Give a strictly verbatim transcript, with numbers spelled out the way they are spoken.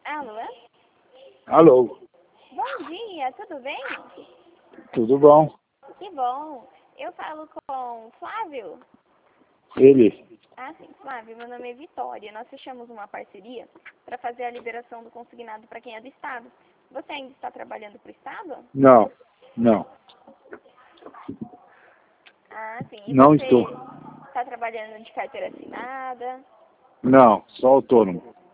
Alô? Alô, Bom dia, tudo bem? tudo bom? Que bom. Eu falo com Flávio. Ele? Ah, sim, Flávio, meu nome é Vitória. Nós fechamos uma parceria para fazer a liberação do consignado para quem é do Estado. Você ainda está trabalhando para o Estado? Não, não, Ah, sim. E não você estou. está trabalhando de carteira assinada? Não, só autônomo.